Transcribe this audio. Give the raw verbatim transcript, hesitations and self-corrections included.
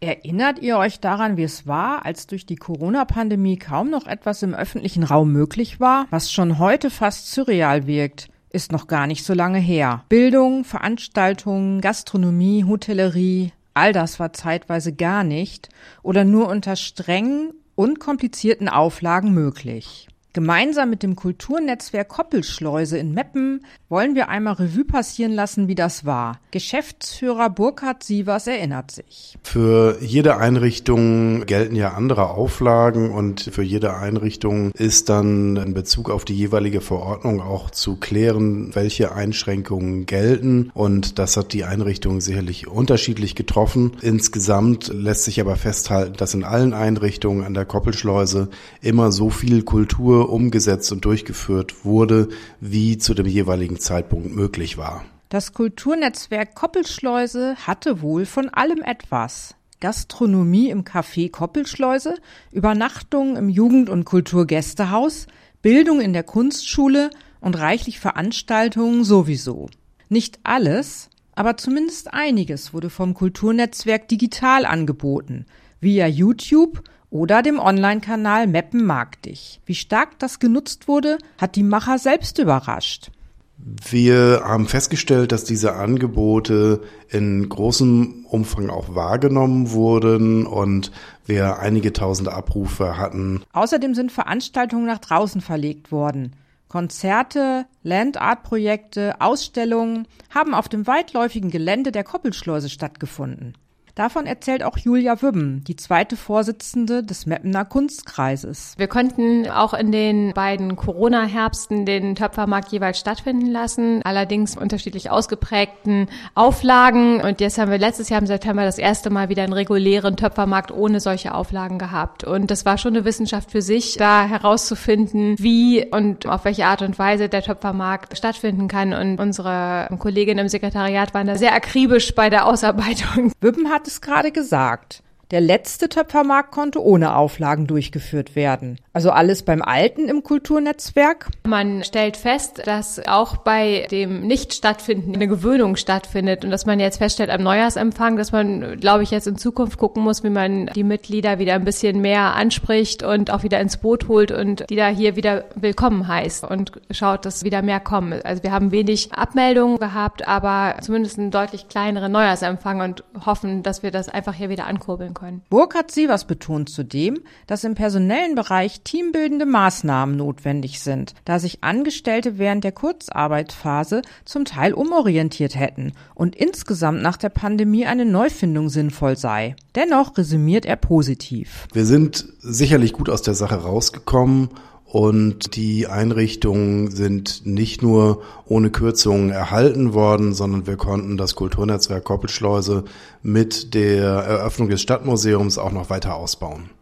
Erinnert ihr euch daran, wie es war, als durch die Corona-Pandemie kaum noch etwas im öffentlichen Raum möglich war? Was schon heute fast surreal wirkt, ist noch gar nicht so lange her. Bildung, Veranstaltungen, Gastronomie, Hotellerie, all das war zeitweise gar nicht oder nur unter strengen und komplizierten Auflagen möglich. Gemeinsam mit dem Kulturnetzwerk Koppelschleuse in Meppen wollen wir einmal Revue passieren lassen, wie das war. Geschäftsführer Burkhard Sievers erinnert sich. Für jede Einrichtung gelten ja andere Auflagen und für jede Einrichtung ist dann in Bezug auf die jeweilige Verordnung auch zu klären, welche Einschränkungen gelten, und das hat die Einrichtung sicherlich unterschiedlich getroffen. Insgesamt lässt sich aber festhalten, dass in allen Einrichtungen an der Koppelschleuse immer so viel Kultur umgesetzt und durchgeführt wurde, wie zu dem jeweiligen Zeitpunkt möglich war. Das Kulturnetzwerk Koppelschleuse hatte wohl von allem etwas. Gastronomie im Café Koppelschleuse, Übernachtungen im Jugend- und Kulturgästehaus, Bildung in der Kunstschule und reichlich Veranstaltungen sowieso. Nicht alles, aber zumindest einiges wurde vom Kulturnetzwerk digital angeboten, via YouTube oder dem Online-Kanal Meppen mag dich. Wie stark das genutzt wurde, hat die Macher selbst überrascht. Wir haben festgestellt, dass diese Angebote in großem Umfang auch wahrgenommen wurden und wir einige tausend Abrufe hatten. Außerdem sind Veranstaltungen nach draußen verlegt worden. Konzerte, Land-Art-Projekte, Ausstellungen haben auf dem weitläufigen Gelände der Koppelschleuse stattgefunden. Davon erzählt auch Julia Wübben, die zweite Vorsitzende des Meppener Kunstkreises. Wir konnten auch in den beiden Corona-Herbsten den Töpfermarkt jeweils stattfinden lassen, allerdings unterschiedlich ausgeprägten Auflagen. Und jetzt haben wir letztes Jahr im September das erste Mal wieder einen regulären Töpfermarkt ohne solche Auflagen gehabt. Und das war schon eine Wissenschaft für sich, da herauszufinden, wie und auf welche Art und Weise der Töpfermarkt stattfinden kann. Und unsere Kolleginnen im Sekretariat waren da sehr akribisch bei der Ausarbeitung. Wübben hat es gerade gesagt. Der letzte Töpfermarkt konnte ohne Auflagen durchgeführt werden. Also alles beim Alten im Kulturnetzwerk? Man stellt fest, dass auch bei dem Nicht-Stattfinden eine Gewöhnung stattfindet und dass man jetzt feststellt am Neujahrsempfang, dass man, glaube ich, jetzt in Zukunft gucken muss, wie man die Mitglieder wieder ein bisschen mehr anspricht und auch wieder ins Boot holt und die da hier wieder willkommen heißt und schaut, dass wieder mehr kommen. Also wir haben wenig Abmeldungen gehabt, aber zumindest einen deutlich kleineren Neujahrsempfang und hoffen, dass wir das einfach hier wieder ankurbeln können. Burkhard Sievers betont zudem, dass im personellen Bereich teambildende Maßnahmen notwendig sind, da sich Angestellte während der Kurzarbeitsphase zum Teil umorientiert hätten und insgesamt nach der Pandemie eine Neufindung sinnvoll sei. Dennoch resümiert er positiv. Wir sind sicherlich gut aus der Sache rausgekommen. Und die Einrichtungen sind nicht nur ohne Kürzungen erhalten worden, sondern wir konnten das Kulturnetzwerk Koppelschleuse mit der Eröffnung des Stadtmuseums auch noch weiter ausbauen.